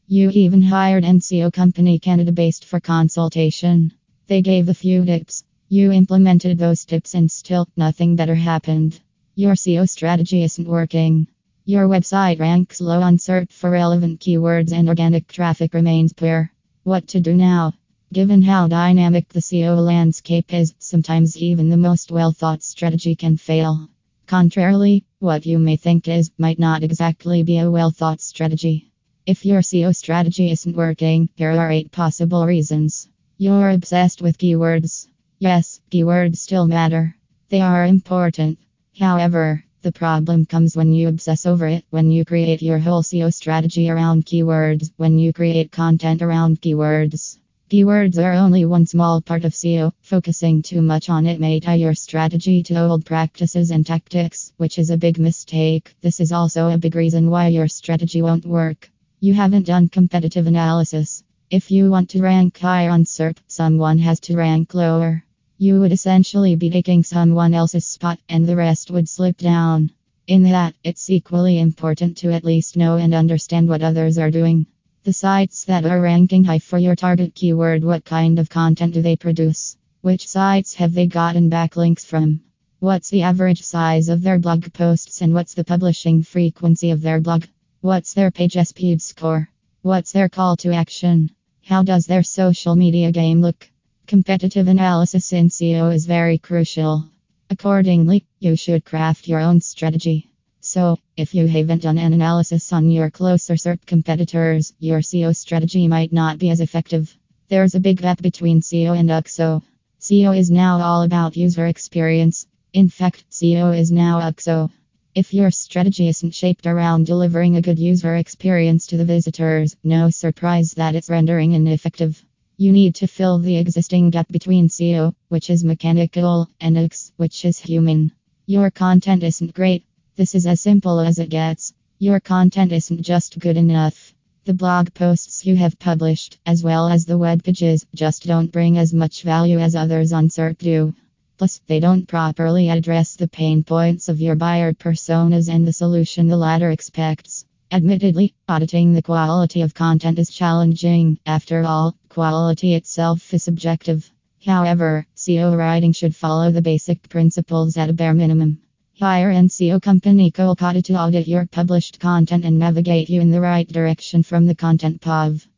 You even hired an SEO company Canada based for consultation. They gave a few tips. You implemented those tips and still nothing better happened. Your SEO strategy isn't working. Your website ranks low on SERP for relevant keywords and organic traffic remains poor. What to do now? Given how dynamic the SEO landscape is, sometimes even the most well thought strategy can fail. Contrarily, what you may think is might not exactly be a well thought strategy. If your SEO strategy isn't working, here are 8 possible reasons. You're obsessed with keywords. Yes, keywords still matter. They are important. However, the problem comes when you obsess over it, when you create your whole SEO strategy around keywords, when you create content around keywords. Keywords are only one small part of SEO. Focusing too much on it may tie your strategy to old practices and tactics, which is a big mistake. This is also a big reason why your strategy won't work. You haven't done competitive analysis. If you want to rank higher on SERP, someone has to rank lower. You would essentially be taking someone else's spot and the rest would slip down. In that, it's equally important to at least know and understand what others are doing. The sites that are ranking high for your target keyword, what kind of content do they produce? Which sites have they gotten backlinks from? What's the average size of their blog posts and what's the publishing frequency of their blog? What's their page speed score? What's their call to action? How does their social media game look? Competitive analysis in SEO is very crucial. Accordingly, you should craft your own strategy. So, if you haven't done an analysis on your closer SERP competitors, your SEO strategy might not be as effective. There's a big gap between SEO and UXO. SEO is now all about user experience. In fact, SEO is now UXO. If your strategy isn't shaped around delivering a good user experience to the visitors, no surprise that it's rendering ineffective. You need to fill the existing gap between SEO, which is mechanical, and UX, which is human. Your content isn't great. This is as simple as it gets. Your content isn't just good enough. The blog posts you have published, as well as the web pages, just don't bring as much value as others on SERP do. Plus, they don't properly address the pain points of your buyer personas and the solution the latter expects. Admittedly, auditing the quality of content is challenging. After all, quality itself is subjective. However, SEO writing should follow the basic principles at a bare minimum. Hire an SEO company Kolkata to audit your published content and navigate you in the right direction from the content POV.